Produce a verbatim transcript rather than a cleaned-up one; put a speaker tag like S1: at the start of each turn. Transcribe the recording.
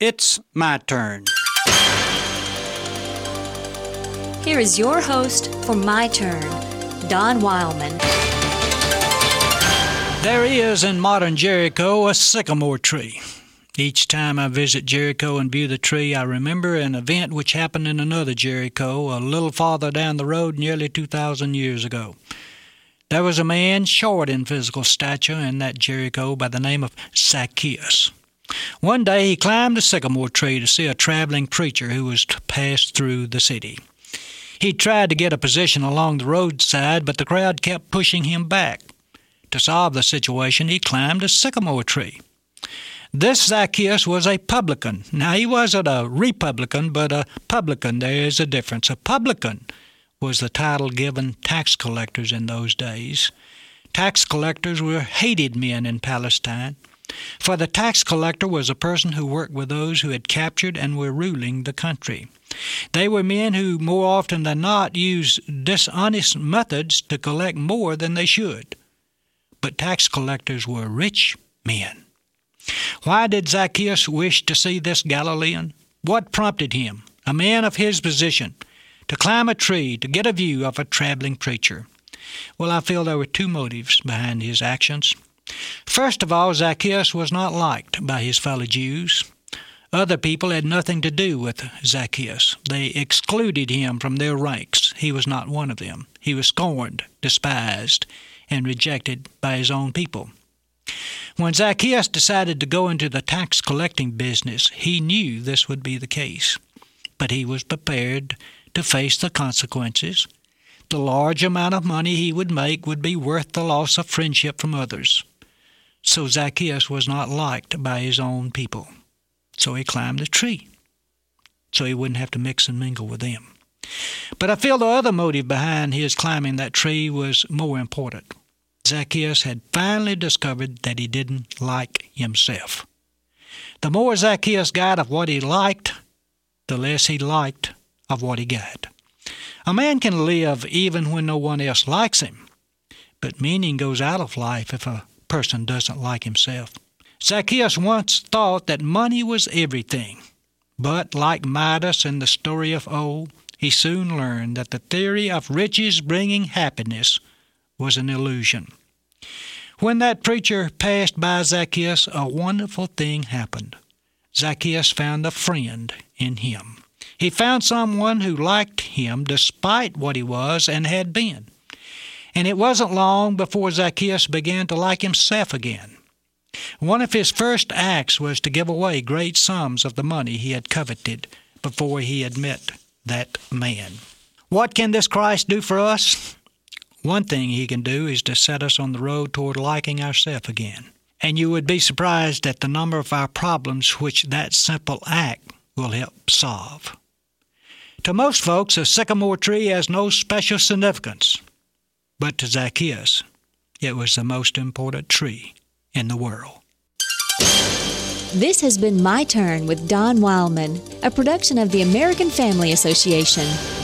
S1: It's my turn.
S2: Here is your host for My Turn, Don Wildman.
S1: There is in modern Jericho a sycamore tree. Each time I visit Jericho and view the tree, I remember an event which happened in another Jericho a little farther down the road nearly two thousand years ago. There was a man short in physical stature in that Jericho by the name of Zacchaeus. One day he climbed a sycamore tree to see a traveling preacher who was to pass through the city. He tried to get a position along the roadside, but the crowd kept pushing him back. To solve the situation, he climbed a sycamore tree. This Zacchaeus was a publican. Now, he wasn't a republican, but a publican. There is a difference. A publican was the title given tax collectors in those days. Tax collectors were hated men in Palestine. For the tax collector was a person who worked with those who had captured and were ruling the country. They were men who, more often than not, used dishonest methods to collect more than they should. But tax collectors were rich men. Why did Zacchaeus wish to see this Galilean? What prompted him, a man of his position, to climb a tree to get a view of a traveling preacher? Well, I feel there were two motives behind his actions. First of all, Zacchaeus was not liked by his fellow Jews. Other people had nothing to do with Zacchaeus. They excluded him from their ranks. He was not one of them. He was scorned, despised, and rejected by his own people. When Zacchaeus decided to go into the tax collecting business, he knew this would be the case. But he was prepared to face the consequences. The large amount of money he would make would be worth the loss of friendship from others. So Zacchaeus was not liked by his own people. So he climbed a tree, so he wouldn't have to mix and mingle with them. But I feel the other motive behind his climbing that tree was more important. Zacchaeus had finally discovered that he didn't like himself. The more Zacchaeus got of what he liked, the less he liked of what he got. A man can live even when no one else likes him, but meaning goes out of life if a person doesn't like himself. Zacchaeus once thought that money was everything, but like Midas in the story of old, he soon learned that the theory of riches bringing happiness was an illusion. When that preacher passed by Zacchaeus, a wonderful thing happened. Zacchaeus found a friend in him. He found someone who liked him despite what he was and had been. And it wasn't long before Zacchaeus began to like himself again. One of his first acts was to give away great sums of the money he had coveted before he had met that man. What can this Christ do for us? One thing he can do is to set us on the road toward liking ourselves again. And you would be surprised at the number of our problems which that simple act will help solve. To most folks, a sycamore tree has no special significance. But to Zacchaeus, it was the most important tree in the world.
S2: This has been My Turn with Don Wildman, a production of the American Family Association.